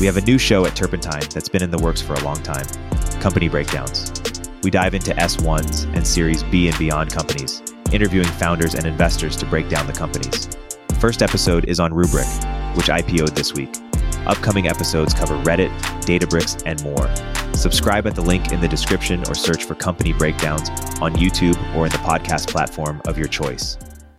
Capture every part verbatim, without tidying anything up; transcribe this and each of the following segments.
We have a new show at Turpentine that's been in the works for a long time, Company Breakdowns. We dive into S ones and Series B and beyond companies, interviewing founders and investors to break down the companies. First episode is on Rubrik, which I P O'd this week. Upcoming episodes cover Reddit, Databricks, and more. Subscribe at the link in the description or search for Company Breakdowns on YouTube or in the podcast platform of your choice.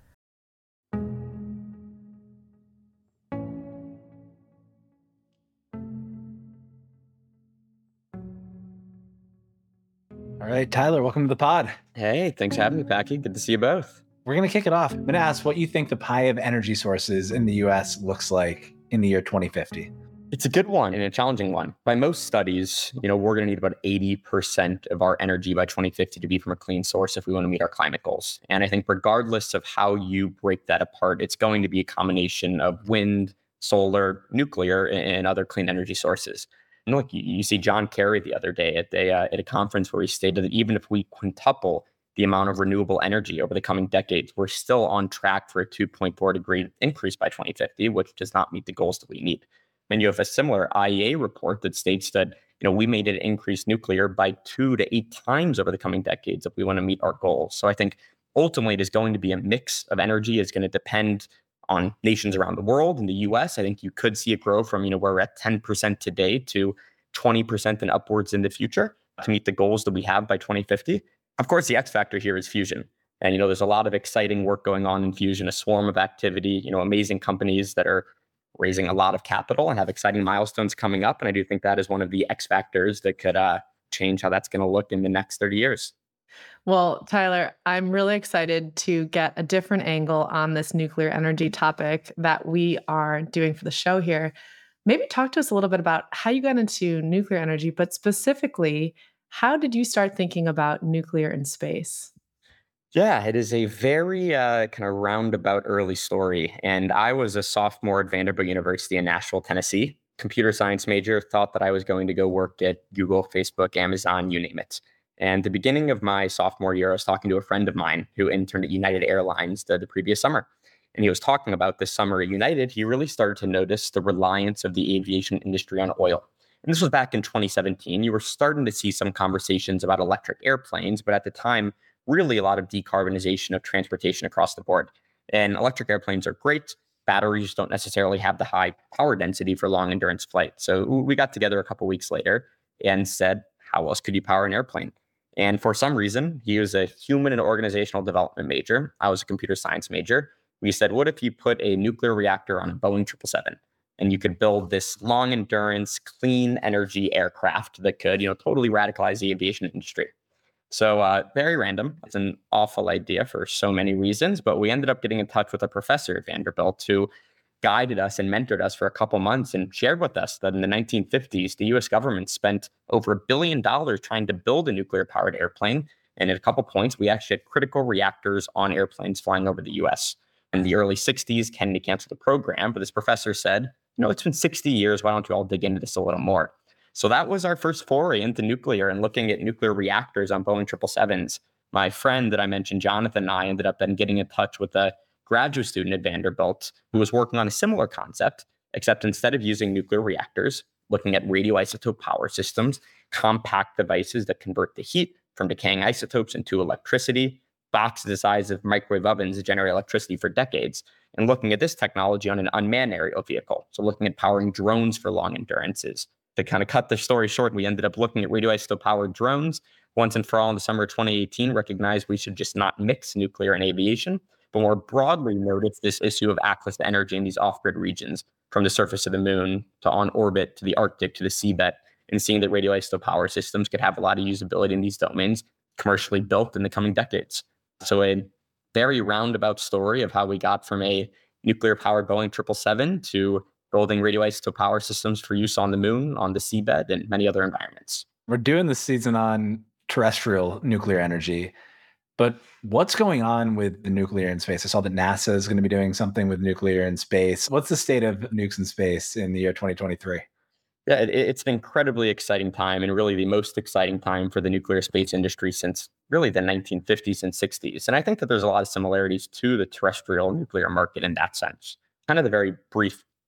All right, Tyler, welcome to the pod. Hey, thanks for having me, Packy. Good to see you both. We're going to kick it off. I'm going to ask what you think the pie of energy sources in the U S looks like in the year twenty fifty. It's a good one and a challenging one. By most studies, you know, we're going to need about eighty percent of our energy by twenty fifty to be from a clean source if we want to meet our climate goals. And I think regardless of how you break that apart, it's going to be a combination of wind, solar, nuclear, and other clean energy sources. And look, you, you see John Kerry the other day at, the, uh, at a conference where he stated that even if we quintuple the amount of renewable energy over the coming decades, we're still on track for a two point four degree increase by twenty fifty, which does not meet the goals that we need. And you have a similar I E A report that states that, you know, we may need to increase nuclear by two to eight times over the coming decades if we want to meet our goals. So I think ultimately it is going to be a mix of energy. It's going to depend on nations around the world. In the U S, I think you could see it grow from, you know, where we're at ten percent today to twenty percent and upwards in the future to meet the goals that we have by twenty fifty. Of course, the X factor here is fusion. And, you know, there's a lot of exciting work going on in fusion, a swarm of activity, you know, amazing companies that are raising a lot of capital and have exciting milestones coming up. And I do think that is one of the X factors that could uh, change how that's going to look in the next thirty years. Well, Tyler, I'm really excited to get a different angle on this nuclear energy topic that we are doing for the show here. Maybe talk to us a little bit about how you got into nuclear energy, but specifically, how did you start thinking about nuclear in space? Yeah, it is a very uh, kind of roundabout early story. And I was a sophomore at Vanderbilt University in Nashville, Tennessee, computer science major, thought that I was going to go work at Google, Facebook, Amazon, you name it. And the beginning of my sophomore year, I was talking to a friend of mine who interned at United Airlines the, the previous summer. And he was talking about this summer at United, he really started to notice the reliance of the aviation industry on oil. And this was back in twenty seventeen. You were starting to see some conversations about electric airplanes, but at the time, really a lot of decarbonization of transportation across the board. And electric airplanes are great. Batteries don't necessarily have the high power density for long endurance flight. So we got together a couple weeks later and said, how else could you power an airplane? And for some reason, he was a human and organizational development major. I was a computer science major. We said, what if you put a nuclear reactor on a Boeing triple seven and you could build this long endurance, clean energy aircraft that could, you know, totally radicalize the aviation industry? So uh, very random. It's an awful idea for so many reasons, but we ended up getting in touch with a professor at Vanderbilt who guided us and mentored us for a couple months and shared with us that in the nineteen fifties, the U S government spent over a billion dollars trying to build a nuclear-powered airplane. And at a couple points, we actually had critical reactors on airplanes flying over the U S. In the early sixties, Kennedy canceled the program, but this professor said, you know, it's been sixty years. Why don't you all dig into this a little more? So that was our first foray into nuclear and looking at nuclear reactors on Boeing triple sevens. My friend that I mentioned, Jonathan, and I ended up then getting in touch with a graduate student at Vanderbilt who was working on a similar concept, except instead of using nuclear reactors, looking at radioisotope power systems, compact devices that convert the heat from decaying isotopes into electricity, boxes the size of microwave ovens that generate electricity for decades, and looking at this technology on an unmanned aerial vehicle. So looking at powering drones for long endurances. To kind of cut the story short, we ended up looking at radioisotope-powered drones. Once and for all, in the summer of twenty eighteen, recognized we should just not mix nuclear and aviation, but more broadly noticed this issue of access to energy in these off-grid regions, from the surface of the moon to on orbit to the Arctic to the seabed, and seeing that radioisotope power systems could have a lot of usability in these domains commercially built in the coming decades. So a very roundabout story of how we got from a nuclear-powered Boeing triple seven to building radioisotope power systems for use on the moon, on the seabed, and many other environments. We're doing this season on terrestrial nuclear energy, but what's going on with the nuclear in space? I saw that NASA is going to be doing something with nuclear in space. What's the state of nukes in space in the year twenty twenty-three? Yeah, it, it's an incredibly exciting time, and really the most exciting time for the nuclear space industry since really the nineteen fifties and sixties. And I think that there's a lot of similarities to the terrestrial nuclear market in that sense. Kind of the very brief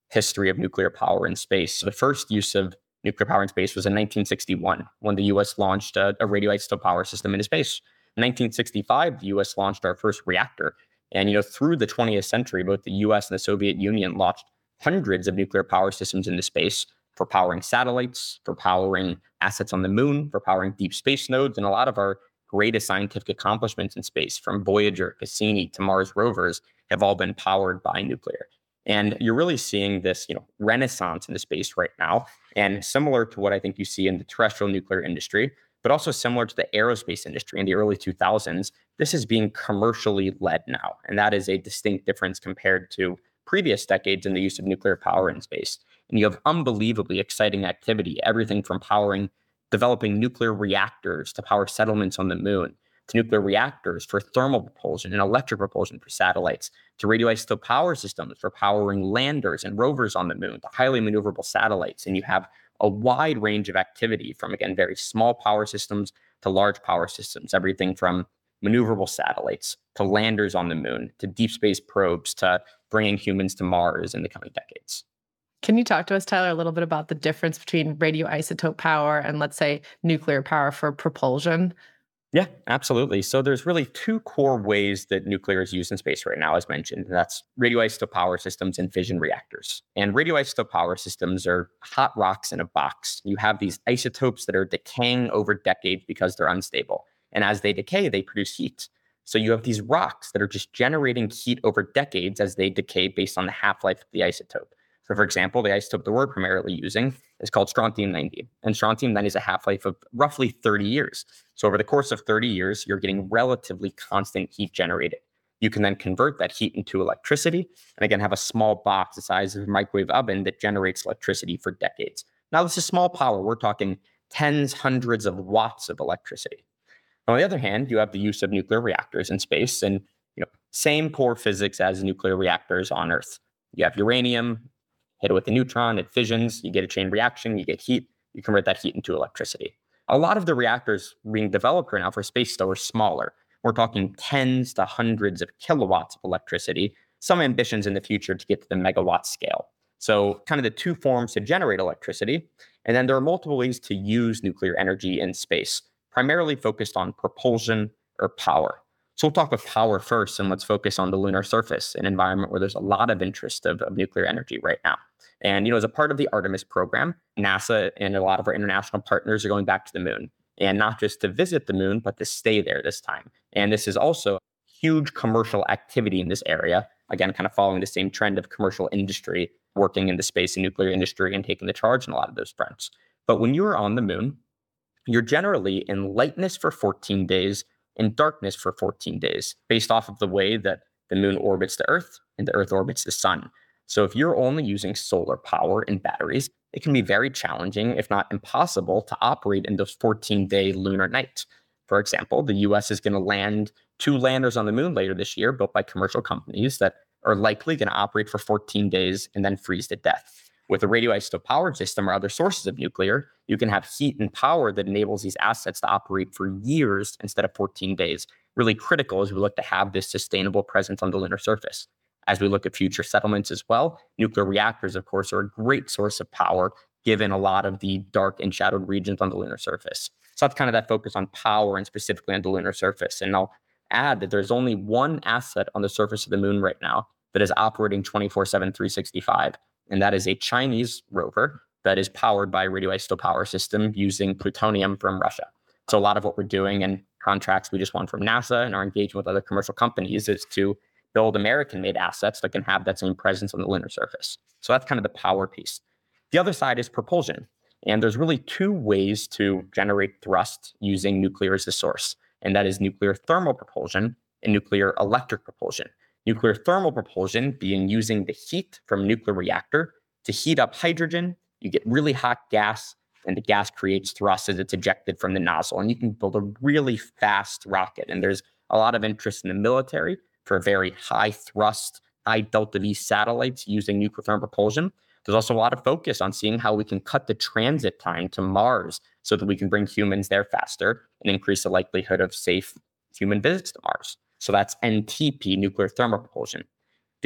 history of nuclear power in space. The first use of nuclear power in space was in nineteen sixty-one, when the U S launched a, a radioisotope power system into space. In nineteen sixty-five, the U S launched our first reactor. And, you know, through the twentieth century, both the U S and the Soviet Union launched hundreds of nuclear power systems into space for powering satellites, for powering assets on the moon, for powering deep space nodes, and a lot of our greatest scientific accomplishments in space, from Voyager, Cassini to Mars rovers, have all been powered by nuclear. And you're really seeing this, you know, renaissance in the space right now, and similar to what I think you see in the terrestrial nuclear industry, but also similar to the aerospace industry in the early two thousands, this is being commercially led now. And that is a distinct difference compared to previous decades in the use of nuclear power in space. And you have unbelievably exciting activity, everything from powering, developing nuclear reactors to power settlements on the moon, to nuclear reactors for thermal propulsion and electric propulsion for satellites, to radioisotope power systems for powering landers and rovers on the moon, to highly maneuverable satellites. And you have a wide range of activity from, again, very small power systems to large power systems, everything from maneuverable satellites to landers on the moon, to deep space probes, to bringing humans to Mars in the coming decades. Can you talk to us, Tyler, a little bit about the difference between radioisotope power and, let's say, nuclear power for propulsion? Yeah, absolutely. So there's really two core ways that nuclear is used in space right now, as mentioned. And that's radioisotope power systems and fission reactors. And radioisotope power systems are hot rocks in a box. You have these isotopes that are decaying over decades because they're unstable. And as they decay, they produce heat. So you have these rocks that are just generating heat over decades as they decay based on the half-life of the isotope. So for example, the isotope that we're primarily using is called strontium ninety. And strontium ninety has a half-life of roughly thirty years. So over the course of thirty years, you're getting relatively constant heat generated. You can then convert that heat into electricity, and again, have a small box the size of a microwave oven that generates electricity for decades. Now, this is small power. We're talking tens, hundreds of watts of electricity. On the other hand, you have the use of nuclear reactors in space, and you know, same core physics as nuclear reactors on Earth. You have uranium, hit it with a neutron, it fissions, you get a chain reaction, you get heat, you convert that heat into electricity. A lot of the reactors being developed right now for space, though, are smaller. We're talking tens to hundreds of kilowatts of electricity, some ambitions in the future to get to the megawatt scale. So kind of the two forms to generate electricity. And then there are multiple ways to use nuclear energy in space, primarily focused on propulsion or power. So we'll talk about power first, and let's focus on the lunar surface, an environment where there's a lot of interest of, of nuclear energy right now. And, you know, as a part of the Artemis program, NASA and a lot of our international partners are going back to the moon, and not just to visit the moon, but to stay there this time. And this is also huge commercial activity in this area, again, kind of following the same trend of commercial industry working in the space and nuclear industry and taking the charge in a lot of those fronts. But when you are on the moon, you're generally in lightness for fourteen days, in darkness for fourteen days, based off of the way that the moon orbits the Earth and the Earth orbits the sun. So if you're only using solar power and batteries, it can be very challenging, if not impossible, to operate in those fourteen-day lunar nights. For example, the U S is going to land two landers on the moon later this year, built by commercial companies that are likely going to operate for fourteen days and then freeze to death. With a radioisotope power system or other sources of nuclear, you can have heat and power that enables these assets to operate for years instead of fourteen days. Really critical as we look to have this sustainable presence on the lunar surface. As we look at future settlements as well, nuclear reactors, of course, are a great source of power, given a lot of the dark and shadowed regions on the lunar surface. So that's kind of that focus on power and specifically on the lunar surface. And I'll add that there's only one asset on the surface of the moon right now that is operating twenty-four seven, three sixty-five. And that is a Chinese rover that is powered by a radioisotope power system using plutonium from Russia. So a lot of what we're doing and contracts we just won from NASA and our engagement with other commercial companies is to build American-made assets that can have that same presence on the lunar surface. So that's kind of the power piece. The other side is propulsion. And there's really two ways to generate thrust using nuclear as the source. And that is nuclear thermal propulsion and nuclear electric propulsion. Nuclear thermal propulsion being using the heat from a nuclear reactor to heat up hydrogen. You get really hot gas, and the gas creates thrust as it's ejected from the nozzle. And you can build a really fast rocket. And there's a lot of interest in the military for very high thrust, high delta V satellites using nuclear thermal propulsion. There's also a lot of focus on seeing how we can cut the transit time to Mars so that we can bring humans there faster and increase the likelihood of safe human visits to Mars. So that's N T P, nuclear thermal propulsion. The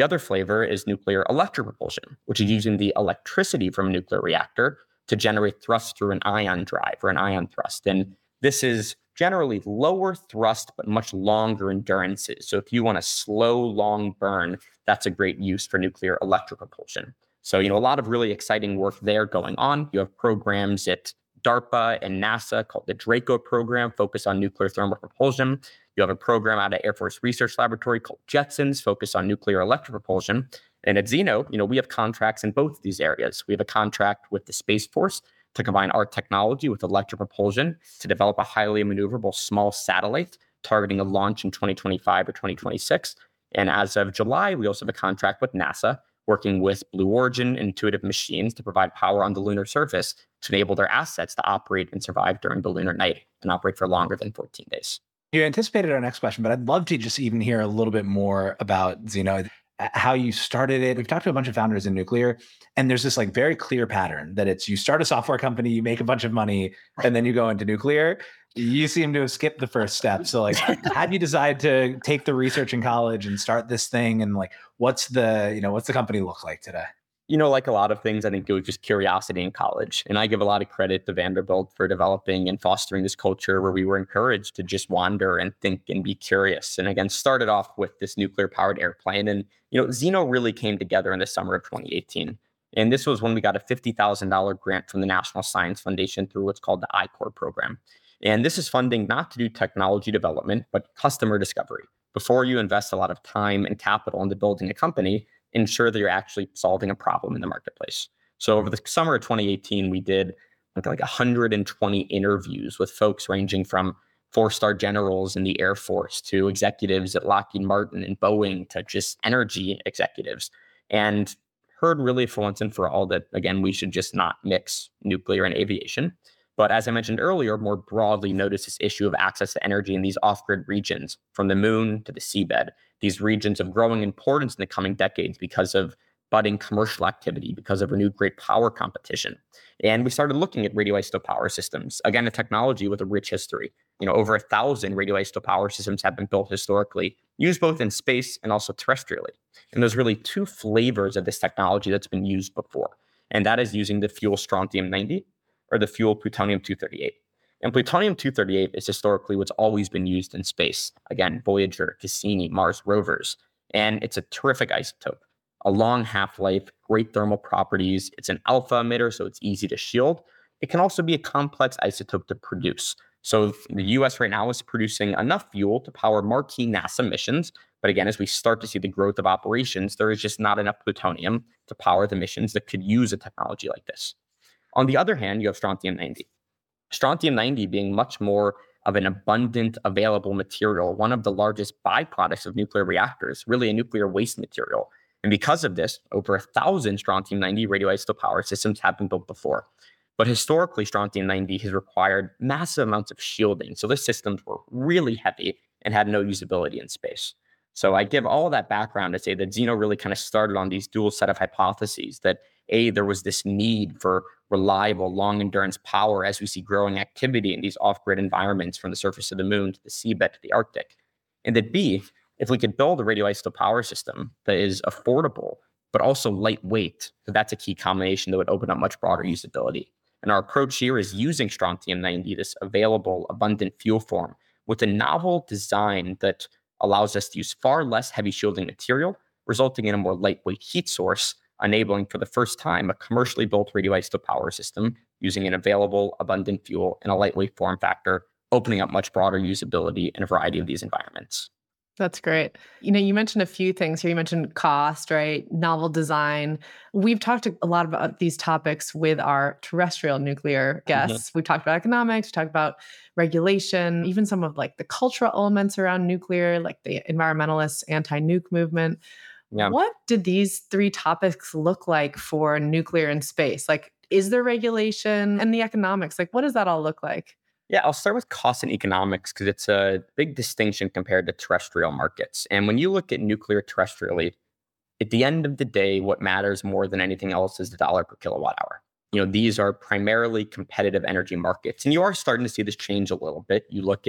The other flavor is nuclear electric propulsion, which is using the electricity from a nuclear reactor to generate thrust through an ion drive or an ion thrust. And this is generally lower thrust, but much longer endurances. So if you want a slow, long burn, that's a great use for nuclear electric propulsion. So, you know, a lot of really exciting work there going on. You have programs at DARPA and NASA called the DRACO program, focused on nuclear thermal propulsion. You have a program out of Air Force Research Laboratory called JETSONS, focused on nuclear electric propulsion. And at Zeno, you know, we have contracts in both of these areas. We have a contract with the Space Force to combine our technology with electric propulsion to develop a highly maneuverable small satellite targeting a launch in twenty twenty-five or twenty twenty-six. And as of July, we also have a contract with NASA working with Blue Origin and Intuitive Machines to provide power on the lunar surface to enable their assets to operate and survive during the lunar night and operate for longer than fourteen days. You anticipated our next question, but I'd love to just even hear a little bit more about Zeno, how you started it. We've talked to a bunch of founders in nuclear, and there's this like very clear pattern that it's you start a software company, you make a bunch of money, and then you go into nuclear. You seem to have skipped the first step. So like, how do you decide to take the research in college and start this thing? And like, what's the, you know, what's the company look like today? You know, like a lot of things, I think it was just curiosity in college. And I give a lot of credit to Vanderbilt for developing and fostering this culture where we were encouraged to just wander and think and be curious. And again, started off with this nuclear powered airplane. And, you know, Zeno really came together in the summer of twenty eighteen. And this was when we got a fifty thousand dollars grant from the National Science Foundation through what's called the I CORE program. And this is funding not to do technology development, but customer discovery. Before you invest a lot of time and capital into building a company, ensure that you're actually solving a problem in the marketplace. So over the summer of twenty eighteen, we did like one hundred twenty interviews with folks ranging from four-star generals in the Air Force to executives at Lockheed Martin and Boeing to just energy executives, and heard really for once and for all that, again, we should just not mix nuclear and aviation. But as I mentioned earlier, more broadly notice this issue of access to energy in these off-grid regions, from the moon to the seabed, these regions of growing importance in the coming decades because of budding commercial activity, because of renewed great power competition. And we started looking at radioisotope power systems, again, a technology with a rich history. You know, over a thousand radioisotope power systems have been built historically, used both in space and also terrestrially. And there's really two flavors of this technology that's been used before. And that is using the fuel strontium ninety or the fuel plutonium two thirty-eight. And plutonium two thirty-eight is historically what's always been used in space. Again, Voyager, Cassini, Mars rovers. And it's a terrific isotope, a long half-life, great thermal properties. It's an alpha emitter, so it's easy to shield. It can also be a complex isotope to produce. So the U S right now is producing enough fuel to power marquee NASA missions. But again, as we start to see the growth of operations, there is just not enough plutonium to power the missions that could use a technology like this. On the other hand, you have strontium ninety. Strontium ninety being much more of an abundant, available material, one of the largest byproducts of nuclear reactors, really a nuclear waste material. And because of this, over a thousand strontium ninety radioisotope power systems have been built before. But historically, strontium ninety has required massive amounts of shielding. So the systems were really heavy and had no usability in space. So I give all of that background to say that Zeno really kind of started on these dual set of hypotheses that A, there was this need for reliable, long endurance power as we see growing activity in these off-grid environments from the surface of the moon to the seabed to the Arctic. And that B, if we could build a radioisotope power system that is affordable, but also lightweight, so that's a key combination that would open up much broader usability. And our approach here is using strontium ninety, this available, abundant fuel form, with a novel design that allows us to use far less heavy shielding material, resulting in a more lightweight heat source, enabling for the first time a commercially built radioisotope power system using an available, abundant fuel in a lightweight form factor, opening up much broader usability in a variety of these environments. That's great. You know, you mentioned a few things here. You mentioned cost, right? Novel design. We've talked a lot about these topics with our terrestrial nuclear guests. Mm-hmm. We've talked about economics, we talked about regulation, even some of like the cultural elements around nuclear, like the environmentalist anti-nuke movement. Yeah. What did these three topics look like for nuclear in space? Like, is there regulation and the economics? Like, what does that all look like? Yeah, I'll start with cost and economics because it's a big distinction compared to terrestrial markets. And when you look at nuclear terrestrially, at the end of the day, what matters more than anything else is the dollar per kilowatt hour. You know, these are primarily competitive energy markets. And you are starting to see this change a little bit. You look at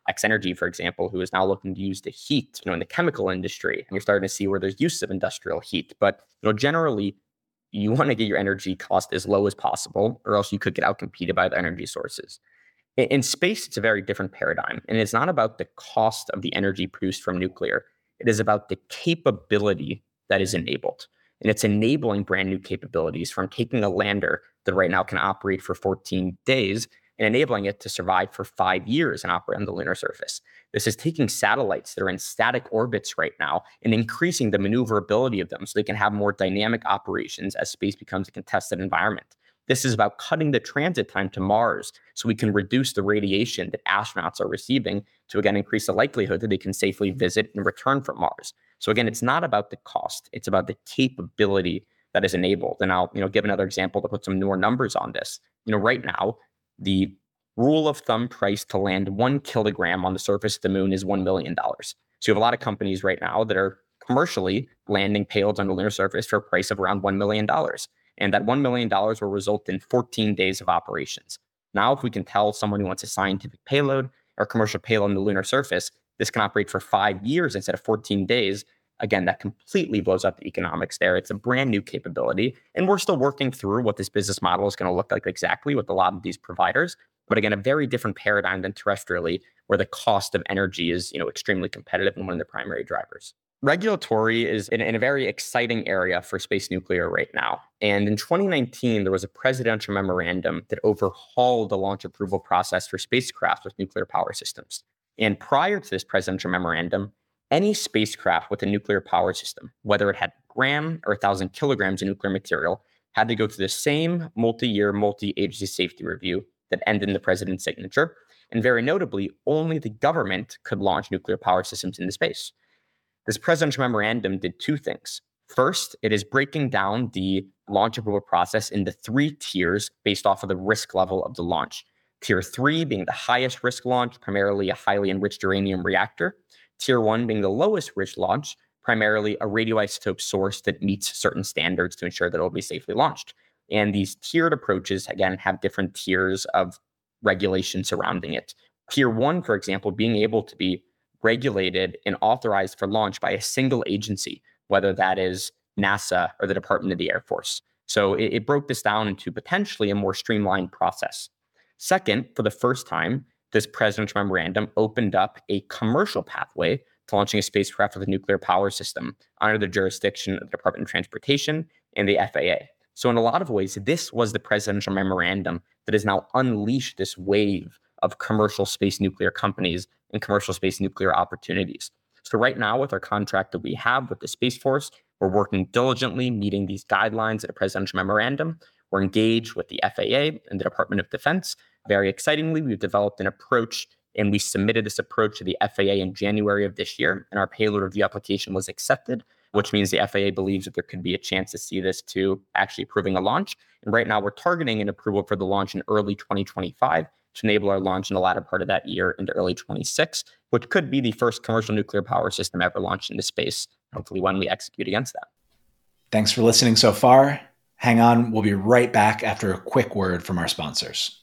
X-Energy, for example, who is now looking to use the heat, you know, in the chemical industry. And you're starting to see where there's use of industrial heat. But, you know, generally, you want to get your energy cost as low as possible, or else you could get outcompeted by other energy sources. In, in space, it's a very different paradigm. And it's not about the cost of the energy produced from nuclear. It is about the capability that is enabled. And it's enabling brand new capabilities, from taking a lander that right now can operate for fourteen days and enabling it to survive for five years and operate on the lunar surface. This is taking satellites that are in static orbits right now and increasing the maneuverability of them so they can have more dynamic operations as space becomes a contested environment. This is about cutting the transit time to Mars so we can reduce the radiation that astronauts are receiving to, again, increase the likelihood that they can safely visit and return from Mars. So again, it's not about the cost, it's about the capability that is enabled. And I'll, you know, give another example to put some more numbers on this. You know, right now, the rule of thumb price to land one kilogram on the surface of the moon is one million dollars. So you have a lot of companies right now that are commercially landing payloads on the lunar surface for a price of around one million dollars. And that one million dollars will result in fourteen days of operations. Now, if we can tell someone who wants a scientific payload or commercial payload on the lunar surface, this can operate for five years instead of fourteen days. Again, that completely blows up the economics there. It's a brand new capability. And we're still working through what this business model is going to look like exactly with a lot of these providers. But again, a very different paradigm than terrestrially, where the cost of energy is, you know, extremely competitive and one of the primary drivers. Regulatory is in, in a very exciting area for space nuclear right now. And in twenty nineteen, there was a presidential memorandum that overhauled the launch approval process for spacecraft with nuclear power systems. And prior to this presidential memorandum, any spacecraft with a nuclear power system, whether it had a gram or a thousand kilograms of nuclear material, had to go through the same multi-year, multi-agency safety review that ended in the president's signature. And very notably, only the government could launch nuclear power systems into space. This presidential memorandum did two things. First, it is breaking down the launch approval process into three tiers based off of the risk level of the launch. Tier three being the highest risk launch, primarily a highly enriched uranium reactor. Tier one being the lowest risk launch, primarily a radioisotope source that meets certain standards to ensure that it will be safely launched. And these tiered approaches, again, have different tiers of regulation surrounding it. Tier one, for example, being able to be regulated and authorized for launch by a single agency, whether that is NASA or the Department of the Air Force. So it, it broke this down into potentially a more streamlined process. Second, for the first time, this presidential memorandum opened up a commercial pathway to launching a spacecraft with a nuclear power system under the jurisdiction of the Department of Transportation and the F A A. So in a lot of ways, this was the presidential memorandum that has now unleashed this wave of commercial space nuclear companies and commercial space nuclear opportunities. So right now, with our contract that we have with the Space Force, we're working diligently, meeting these guidelines of the presidential memorandum. We're engaged with the F A A and the Department of Defense. Very excitingly, we've developed an approach, and we submitted this approach to the F A A in January of this year, and our payload review application was accepted, which means the F A A believes that there could be a chance to see this to actually approving a launch. And right now, we're targeting an approval for the launch in early twenty twenty-five to enable our launch in the latter part of that year into early twenty-six, which could be the first commercial nuclear power system ever launched into space, hopefully when we execute against that. Thanks for listening so far. Hang on, we'll be right back after a quick word from our sponsors.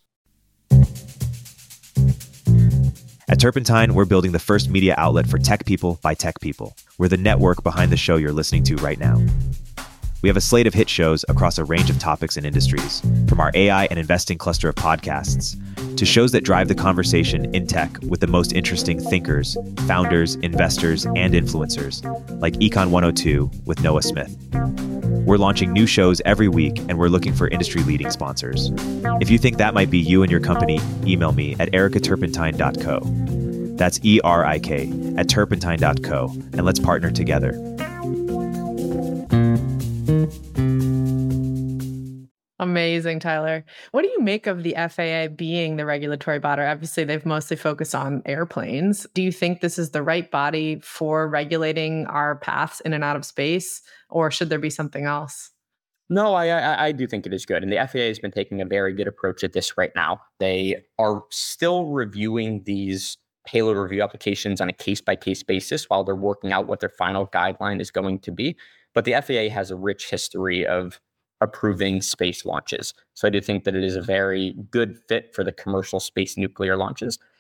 At Turpentine, we're building the first media outlet for tech people by tech people. We're the network behind the show you're listening to right now. We have a slate of hit shows across a range of topics and industries, from our A I and investing cluster of podcasts to shows that drive the conversation in tech with the most interesting thinkers, founders, investors, and influencers, like Econ one oh two with Noah Smith. We're launching new shows every week, and we're looking for industry-leading sponsors. If you think that might be you and your company, email me at erica turpentine dot co. That's E R I K at turpentine dot co, and let's partner together. Amazing, Tyler. What do you make of the F A A being the regulatory body? Obviously, they've mostly focused on airplanes. Do you think this is the right body for regulating our paths in and out of space, or should there be something else? No, I, I I do think it is good. And the F A A has been taking a very good approach at this right now. They are still reviewing these payload review applications on a case-by-case basis while they're working out what their final guideline is going to be. But the F A A has a rich history of approving space launches. So I do think that it is a very good fit for the commercial space nuclear launches.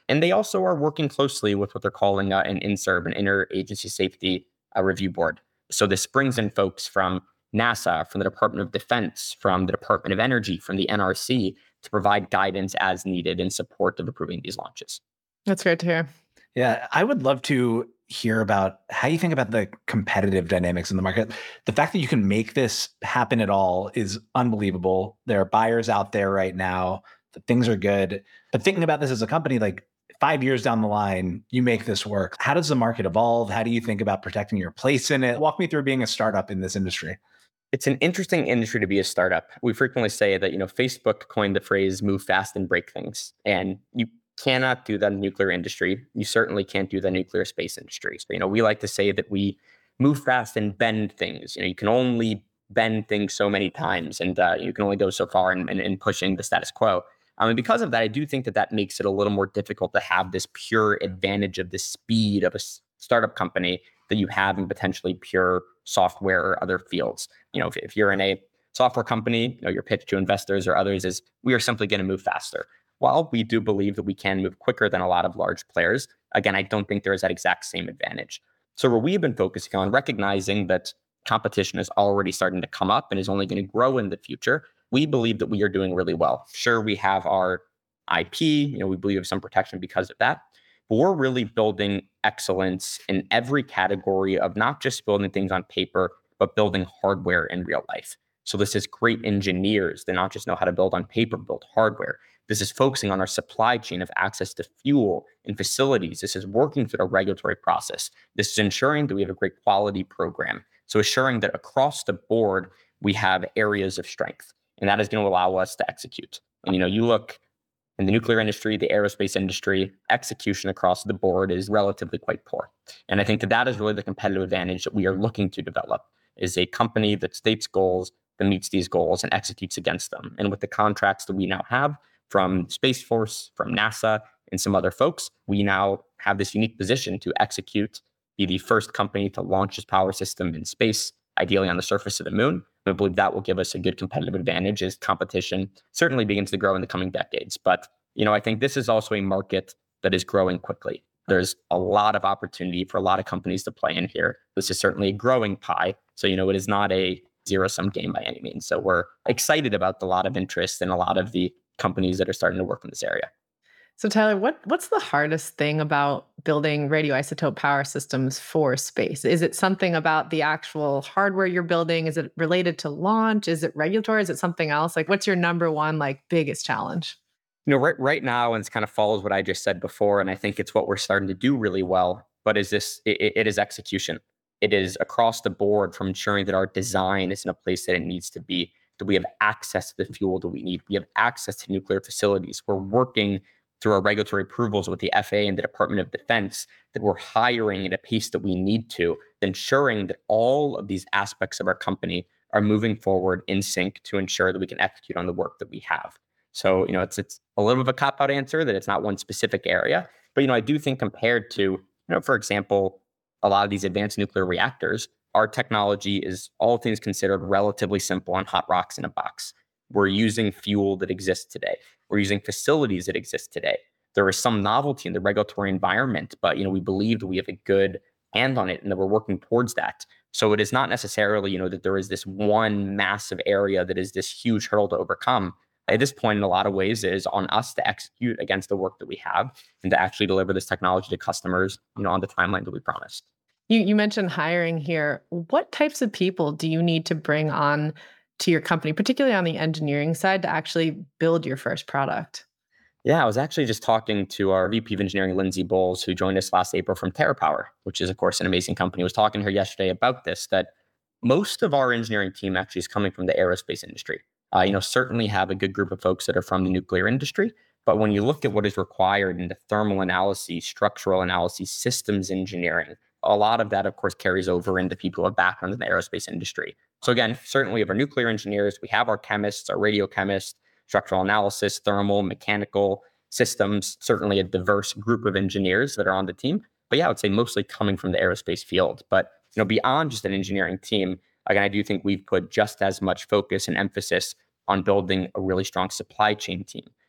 And they also are working closely with what they're calling uh, an I N S R B, an Interagency Safety uh, Review Board. So this brings in folks from NASA, from the Department of Defense, from the Department of Energy, from the N R C to provide guidance as needed in support of approving these launches. That's great to hear. Yeah, I would love to hear about how you think about the competitive dynamics in the market. The fact that you can make this happen at all is unbelievable. There are buyers out there right now. The things are good. But thinking about this as a company, like five years down the line, you make this work. How does the market evolve? How do you think about protecting your place in it? Walk me through being a startup in this industry. It's an interesting industry to be a startup. We frequently say that, you know, Facebook coined the phrase move fast and break things. And you cannot do that in the nuclear industry. You certainly can't do that in the nuclear space industry. So, you know, we like to say that we move fast and bend things. You know, you can only bend things so many times, and uh, you can only go so far in, in, in pushing the status quo. Um, and because of that, I do think that that makes it a little more difficult to have this pure advantage of the speed of a startup company that you have in potentially pure software or other fields. You know, if, if you're in a software company, you know, your pitch to investors or others is, we are simply going to move faster. While we do believe that we can move quicker than a lot of large players, again, I don't think there is that exact same advantage. So where we've been focusing on recognizing that competition is already starting to come up and is only going to grow in the future, we believe that we are doing really well. Sure, we have our I P, you know, we believe we have some protection because of that, but we're really building excellence in every category of not just building things on paper, but building hardware in real life. So this is great engineers that not just know how to build on paper, build hardware. This is focusing on our supply chain of access to fuel and facilities. This is working through a regulatory process. This is ensuring that we have a great quality program. So assuring that across the board, we have areas of strength. And that is going to allow us to execute. And, you know, you look in the nuclear industry, the aerospace industry, execution across the board is relatively quite poor. And I think that that is really the competitive advantage that we are looking to develop, is a company that states goals, that meets these goals and executes against them. And with the contracts that we now have from Space Force, from NASA, and some other folks, we now have this unique position to execute, be the first company to launch this power system in space, ideally on the surface of the moon. I believe that will give us a good competitive advantage as competition certainly begins to grow in the coming decades. But, you know, I think this is also a market that is growing quickly. There's a lot of opportunity for a lot of companies to play in here. This is certainly a growing pie. So, you know, it is not a zero-sum game by any means. So we're excited about a lot of interest in a lot of the companies that are starting to work in this area. So Tyler, what what's the hardest thing about building radioisotope power systems for space? Is it something about the actual hardware you're building? Is it related to launch? Is it regulatory? Is it something else? Like, what's your number one, like, biggest challenge? You know, right right now, and it kind of follows what I just said before, and I think it's what we're starting to do really well, but is this, it, it is execution. It is across the board, from ensuring that our design is in a place that it needs to be, that we have access to the fuel that we need. We have access to nuclear facilities. We're working through our regulatory approvals with the F A A and the Department of Defense, that we're hiring at a pace that we need to, ensuring that all of these aspects of our company are moving forward in sync to ensure that we can execute on the work that we have. So, you know, it's it's a little bit of a cop-out answer that it's not one specific area. But, you know, I do think compared to, you know, for example, a lot of these advanced nuclear reactors, our technology is, all things considered, relatively simple on hot rocks in a box. We're using fuel that exists today. We're using facilities that exist today. There is some novelty in the regulatory environment, but, you know, we believe that we have a good hand on it and that we're working towards that. So it is not necessarily, you know, that there is this one massive area that is this huge hurdle to overcome. At this point, in a lot of ways, it is on us to execute against the work that we have and to actually deliver this technology to customers, you know, on the timeline that we promised. You you mentioned hiring here. What types of people do you need to bring on to your company, particularly on the engineering side, to actually build your first product? Yeah, I was actually just talking to our V P of Engineering, Lindsay Bowles, who joined us last April from TerraPower, which is, of course, an amazing company. I was talking to her yesterday about this, that most of our engineering team actually is coming from the aerospace industry. Uh, you know, certainly have a good group of folks that are from the nuclear industry. But when you look at what is required in the thermal analysis, structural analysis, systems engineering, a lot of that, of course, carries over into people who have backgrounds in the aerospace industry. So again, certainly we have our nuclear engineers, we have our chemists, our radiochemists, structural analysis, thermal, mechanical systems, certainly a diverse group of engineers that are on the team. But yeah, I would say mostly coming from the aerospace field. But, you know, beyond just an engineering team, again, I do think we've put just as much focus and emphasis on building a really strong supply chain team.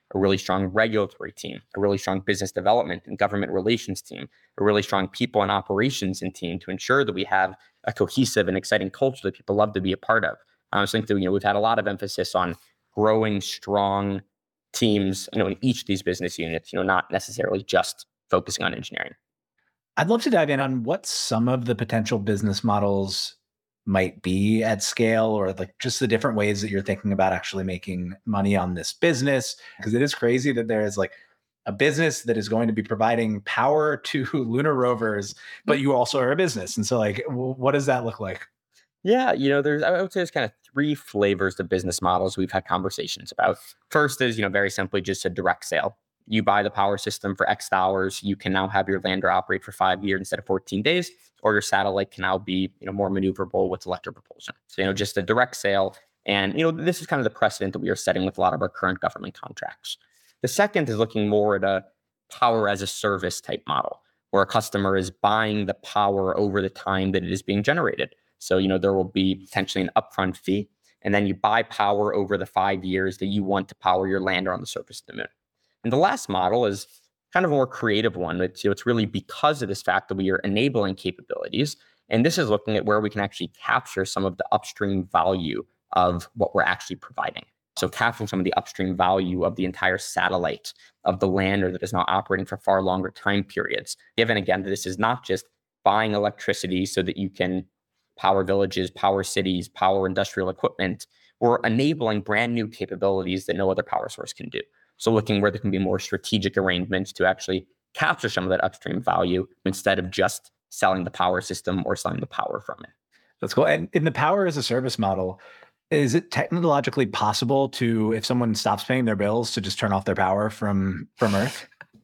a really strong regulatory team, a really strong business development and government relations team, a really strong people and operations and team to ensure that we have a cohesive and exciting culture that people love to be a part of. I was thinking that, you know, we've had a lot of emphasis on growing strong teams, you know, in each of these business units, you know, not necessarily just focusing on engineering. I'd love to dive in on what some of the potential business models might be at scale, or like just the different ways that you're thinking about actually making money on this business. Because it is crazy that there is like a business that is going to be providing power to lunar rovers, but you also are a business. And so like, w- what does that look like? Yeah, you know, there's, I would say there's kind of three flavors of business models we've had conversations about. First is, you know, very simply just a direct sale. You buy the power system for X hours. You can now have your lander operate for five years instead of fourteen days, or your satellite can now be, you know, more maneuverable with electric propulsion. So, you know, just a direct sale. And, you know, this is kind of the precedent that we are setting with a lot of our current government contracts. The second is looking more at a power as a service type model, where a customer is buying the power over the time that it is being generated. So, you know, there will be potentially an upfront fee, and then you buy power over the five years that you want to power your lander on the surface of the moon. And the last model is kind of a more creative one. It's, you know, it's really because of this fact that we are enabling capabilities. And this is looking at where we can actually capture some of the upstream value of what we're actually providing. So capturing some of the upstream value of the entire satellite, of the lander that is now operating for far longer time periods. Given, again, that this is not just buying electricity so that you can power villages, power cities, power industrial equipment, we're enabling brand new capabilities that no other power source can do. So looking where there can be more strategic arrangements to actually capture some of that upstream value instead of just selling the power system or selling the power from it. That's cool. And in the power as a service model, is it technologically possible to, if someone stops paying their bills, to just turn off their power from from Earth?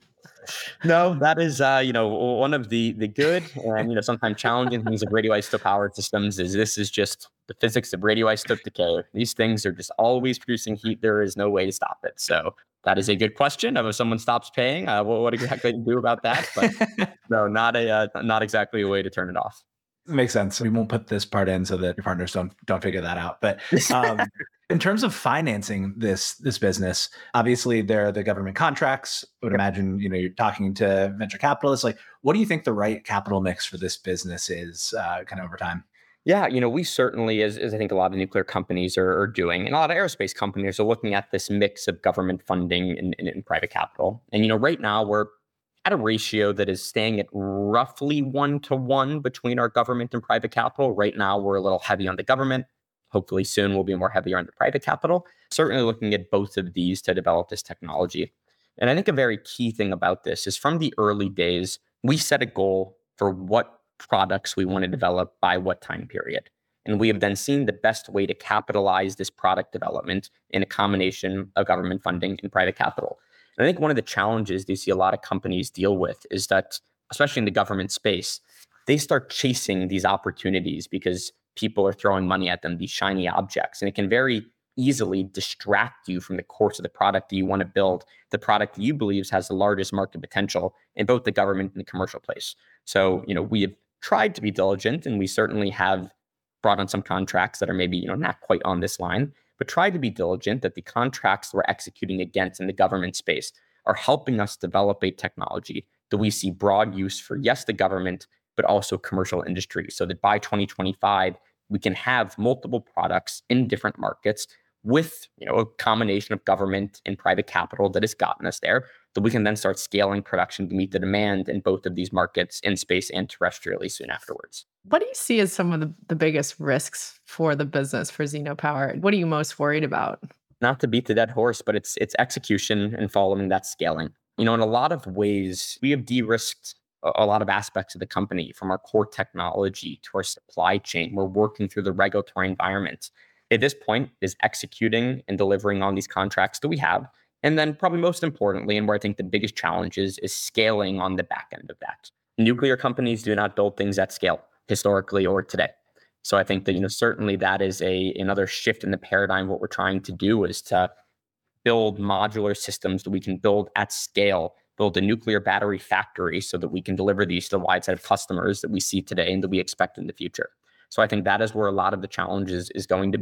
No, that is, uh, you know, one of the the good and, you know, sometimes challenging things of radioisotope power systems is this is just the physics of radioisotope decay. These things are just always producing heat. There is no way to stop it. So that is a good question of if someone stops paying, uh, what, what exactly to do about that? But no, not a uh, not exactly a way to turn it off. Makes sense. We won't put this part in so that your partners don't don't figure that out. But um, in terms of financing this this business, obviously there are the government contracts. I would imagine, you know, you're talking to venture capitalists. Like, what do you think the right capital mix for this business is, uh, kind of over time? Yeah, you know, we certainly, as, as I think a lot of nuclear companies are, are doing, and a lot of aerospace companies are looking at this mix of government funding and, and, and private capital. And, you know, right now we're at a ratio that is staying at roughly one to one between our government and private capital. Right now, we're a little heavy on the government. Hopefully soon we'll be more heavier on the private capital. Certainly looking at both of these to develop this technology. And I think a very key thing about this is from the early days, we set a goal for what products we want to develop by what time period. And we have then seen the best way to capitalize this product development in a combination of government funding and private capital. And I think one of the challenges you see a lot of companies deal with is that, especially in the government space, they start chasing these opportunities because people are throwing money at them, these shiny objects. And it can very easily distract you from the course of the product that you want to build, the product that you believe has the largest market potential in both the government and the commercial place. So, you know, we have tried to be diligent, and we certainly have brought on some contracts that are maybe, you know, not quite on this line, but try to be diligent that the contracts we're executing against in the government space are helping us develop a technology that we see broad use for, yes, the government, but also commercial industry, so that by twenty twenty-five, we can have multiple products in different markets with, you know, a combination of government and private capital that has gotten us there, that we can then start scaling production to meet the demand in both of these markets, in space and terrestrially, soon afterwards. What do you see as some of the, the biggest risks for the business for Xenopower? What are you most worried about? Not to beat the dead horse, but it's it's execution and following that scaling. You know, in a lot of ways, we have de-risked a, a lot of aspects of the company, from our core technology to our supply chain. We're working through the regulatory environment. At this point, is executing and delivering on these contracts that we have. And then probably most importantly, and where I think the biggest challenge is, is scaling on the back end of that. Nuclear companies do not build things at scale, historically or today. So I think that, you know, certainly that is a another shift in the paradigm. What we're trying to do is to build modular systems that we can build at scale, build a nuclear battery factory so that we can deliver these to the wide set of customers that we see today and that we expect in the future. So I think that is where a lot of the challenges is going to be.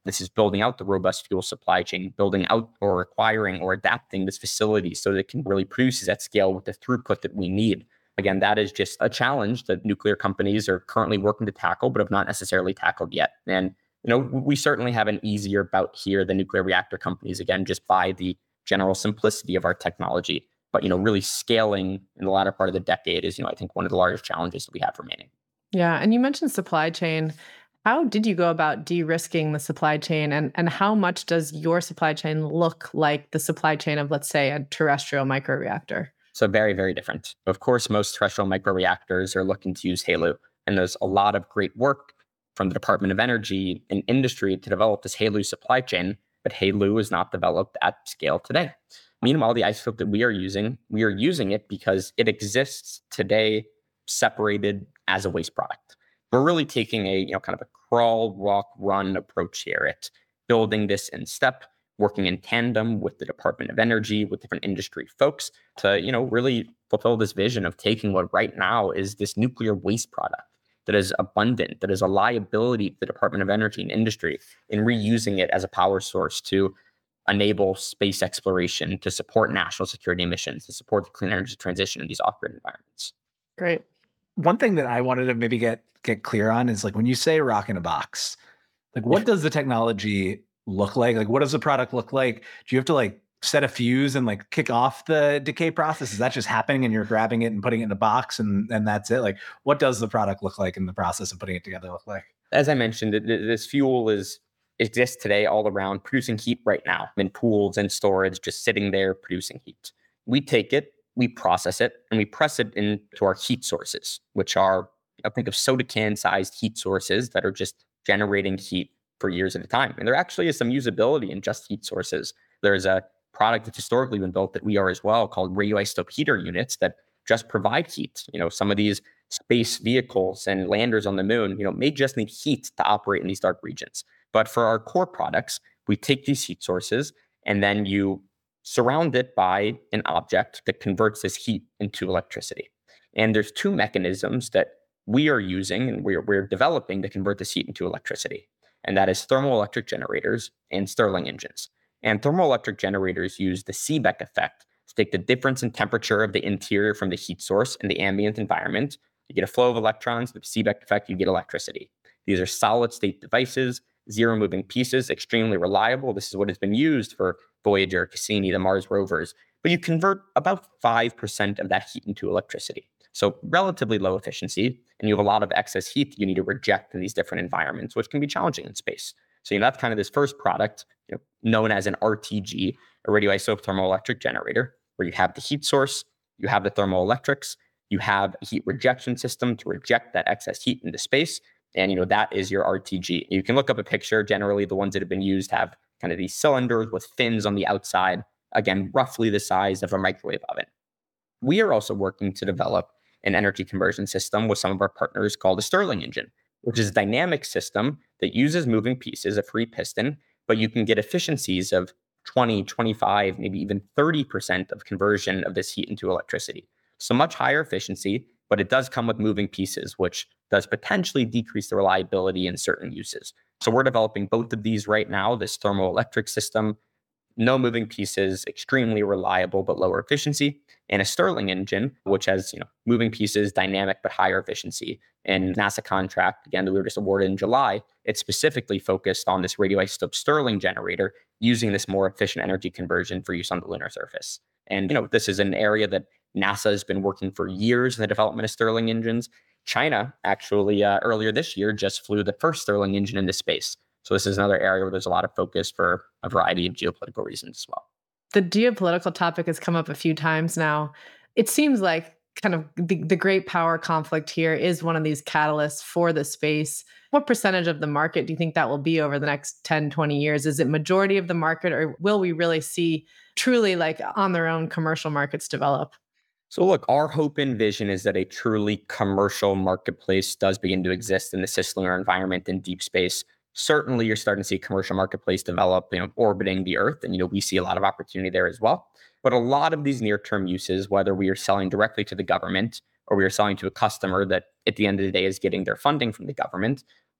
This is building out the robust fuel supply chain, building out or acquiring or adapting this facility so that it can really produce at scale with the throughput that we need. Again, that is just a challenge that nuclear companies are currently working to tackle, but have not necessarily tackled yet. And, you know, we certainly have an easier bout here than nuclear reactor companies, again, just by the general simplicity of our technology. But, you know, really scaling in the latter part of the decade is, you know, I think one of the largest challenges that we have remaining. Yeah. And you mentioned supply chain. How did you go about de-risking the supply chain, and, and how much does your supply chain look like the supply chain of, let's say, a terrestrial microreactor? So very, very different. Of course, most terrestrial microreactors are looking to use HALEU, and there's a lot of great work from the Department of Energy and industry to develop this HALEU supply chain, but HALEU is not developed at scale today. Meanwhile, the isotope that we are using, we are using it because it exists today separated as a waste product. We're really taking a, you know, kind of a crawl, walk, run approach here at building this in step, working in tandem with the Department of Energy, with different industry folks to, you know, really fulfill this vision of taking what right now is this nuclear waste product that is abundant, that is a liability to the Department of Energy and industry, and reusing it as a power source to enable space exploration, to support national security missions, to support the clean energy transition in these off-grid environments. Great. One thing that I wanted to maybe get get clear on is, like, when you say rock in a box, like, what does the technology look like? Like, what does the product look like? Do you have to like set a fuse and like kick off the decay process? Is that just happening and you're grabbing it and putting it in a box and, and that's it? Like, what does the product look like in the process of putting it together look like? As I mentioned, this fuel is exists today all around, producing heat right now in pools and storage, just sitting there producing heat. We take it, we process it, and we press it into our heat sources, which are, I think of soda can sized heat sources that are just generating heat for years at a time. And there actually is some usability in just heat sources. There's a product that's historically been built that we are as well, called radioisotope heater units, that just provide heat. You know, some of these space vehicles and landers on the moon, you know, may just need heat to operate in these dark regions. But for our core products, we take these heat sources and then you surround it by an object that converts this heat into electricity. And there's two mechanisms that we are using and we're, we're developing to convert this heat into electricity. And that is thermoelectric generators and Stirling engines. And thermoelectric generators use the Seebeck effect to take the difference in temperature of the interior from the heat source and the ambient environment. You get a flow of electrons, the Seebeck effect, you get electricity. These are solid state devices, zero moving pieces, extremely reliable. This is what has been used for Voyager, Cassini, the Mars rovers. But you convert about five percent of that heat into electricity. So relatively low efficiency, and you have a lot of excess heat that you need to reject in these different environments, which can be challenging in space. So you know, that's kind of this first product, you know, known as an R T G, a radioisotope thermoelectric generator, where you have the heat source, you have the thermoelectrics, you have a heat rejection system to reject that excess heat into space. And, you know, that is your R T G. You can look up a picture. Generally, the ones that have been used have kind of these cylinders with fins on the outside, again, roughly the size of a microwave oven. We are also working to develop an energy conversion system with some of our partners called a Stirling engine, which is a dynamic system that uses moving pieces, a free piston, but you can get efficiencies of twenty, twenty-five, maybe even thirty percent of conversion of this heat into electricity. So much higher efficiency, but it does come with moving pieces, which does potentially decrease the reliability in certain uses. So we're developing both of these right now, this thermoelectric system, no moving pieces, extremely reliable but lower efficiency, and a Stirling engine, which has, you know, moving pieces, dynamic but higher efficiency. And NASA contract, again, that we were just awarded in July, it's specifically focused on this radioisotope Stirling generator using this more efficient energy conversion for use on the lunar surface. And, you know, this is an area that NASA has been working for years in the development of Stirling engines. China actually uh, earlier this year just flew the first Stirling engine into space. So this is another area where there's a lot of focus for a variety of geopolitical reasons as well. The geopolitical topic has come up a few times now. It seems like kind of the, the great power conflict here is one of these catalysts for the space. What percentage of the market do you think that will be over the next ten, twenty years? Is it majority of the market, or will we really see truly like on their own commercial markets develop? So look, our hope and vision is that a truly commercial marketplace does begin to exist in the cislunar environment in deep space. Certainly, you're starting to see a commercial marketplace develop, you know, orbiting the Earth, and you know we see a lot of opportunity there as well. But a lot of these near-term uses, whether we are selling directly to the government or we are selling to a customer that at the end of the day is getting their funding from the government,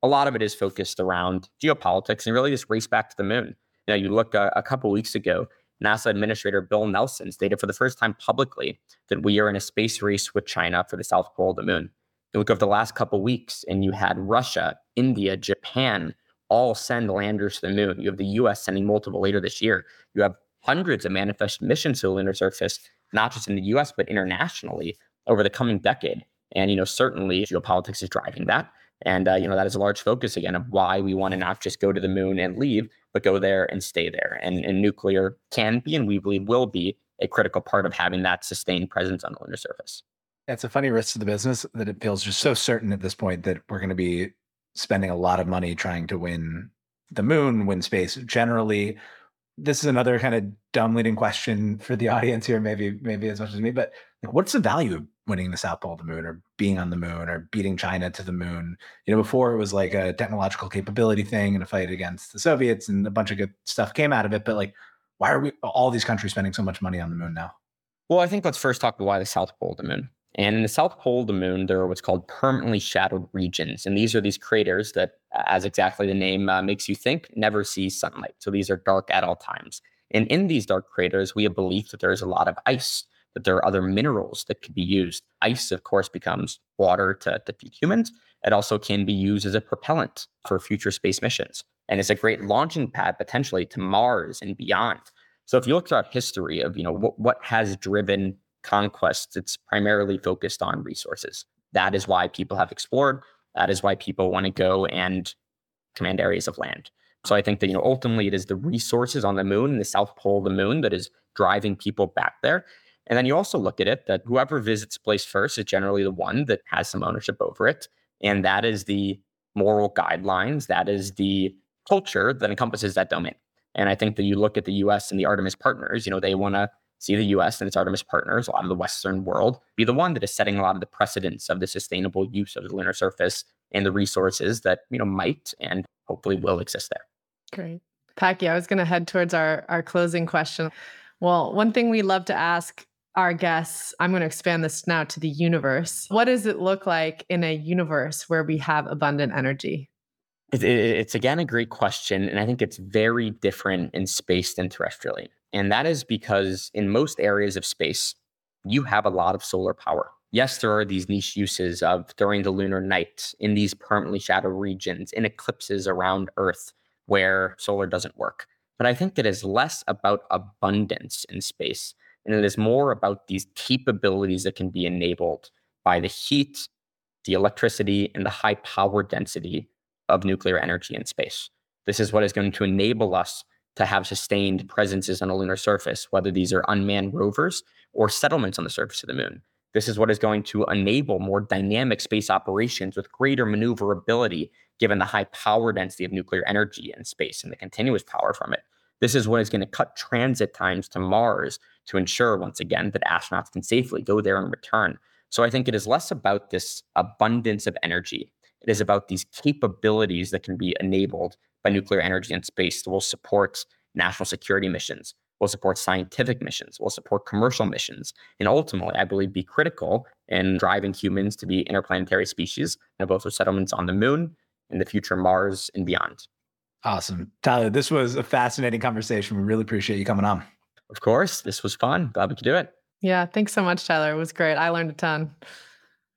a lot of it is focused around geopolitics and really this race back to the moon. You know, you look uh, a couple weeks ago, NASA Administrator Bill Nelson stated for the first time publicly that we are in a space race with China for the South Pole of the moon. You look over the last couple weeks and you had Russia, India, Japan all send landers to the moon. You have the U S sending multiple later this year. You have hundreds of manifest missions to the lunar surface, not just in the U S, but internationally over the coming decade. And, you know, certainly geopolitics is driving that. And, uh, you know, that is a large focus, again, of why we want to not just go to the moon and leave, but go there and stay there. And, and nuclear can be, and we believe will be, a critical part of having that sustained presence on the lunar surface. It's a funny risk to the business that it feels just so certain at this point that we're going to be spending a lot of money trying to win the moon, win space generally. This is another kind of dumb leading question for the audience here, maybe maybe as much as me, but like, what's the value of winning the South Pole of the moon or being on the moon or beating China to the moon? You know, before it was like a technological capability thing and a fight against the Soviets and a bunch of good stuff came out of it. But like, why are we all these countries spending so much money on the moon now? Well, I think let's first talk about why the South Pole of the moon. And in the South Pole of the moon, there are what's called permanently shadowed regions. And these are these craters that, as exactly the name uh, makes you think, never see sunlight. So these are dark at all times. And in these dark craters, we have belief that there's a lot of ice, that there are other minerals that could be used. Ice, of course, becomes water to, to feed humans. It also can be used as a propellant for future space missions. And it's a great launching pad potentially to Mars and beyond. So if you look throughout history of, you know, what, what has driven conquests, it's primarily focused on resources. That is why people have explored. That is why people want to go and command areas of land. So I think that, you know, ultimately it is the resources on the moon and the South Pole of the moon that is driving people back there. And then you also look at it that whoever visits place first is generally the one that has some ownership over it. And that is the moral guidelines. That is the culture that encompasses that domain. And I think that you look at the U S and the Artemis partners, you know, they want to see the U S and its Artemis partners, a lot of the Western world, be the one that is setting a lot of the precedents of the sustainable use of the lunar surface and the resources that, you know, might and hopefully will exist there. Great. Packy, I was going to head towards our, our closing question. Well, one thing we love to ask our guests, I'm going to expand this now to the universe. What does it look like in a universe where we have abundant energy? It, it, it's, again, a great question. And I think it's very different in space than terrestrially. And that is because in most areas of space, you have a lot of solar power. Yes, there are these niche uses of during the lunar night, in these permanently shadowed regions, in eclipses around Earth where solar doesn't work. But I think it is less about abundance in space, and it is more about these capabilities that can be enabled by the heat, the electricity, and the high power density of nuclear energy in space. This is what is going to enable us to have sustained presences on a lunar surface, whether these are unmanned rovers or settlements on the surface of the moon. This is what is going to enable more dynamic space operations with greater maneuverability, given the high power density of nuclear energy in space and the continuous power from it. This is what is going to cut transit times to Mars to ensure, once again, that astronauts can safely go there and return. So I think it is less about this abundance of energy. It is about these capabilities that can be enabled by nuclear energy in space that will support national security missions, will support scientific missions, will support commercial missions, and ultimately, I believe, be critical in driving humans to be interplanetary species, and both with settlements on the moon, in the future Mars, and beyond. Awesome. Tyler, this was a fascinating conversation. We really appreciate you coming on. Of course, this was fun. Glad we could do it. Yeah, thanks so much, Tyler. It was great. I learned a ton.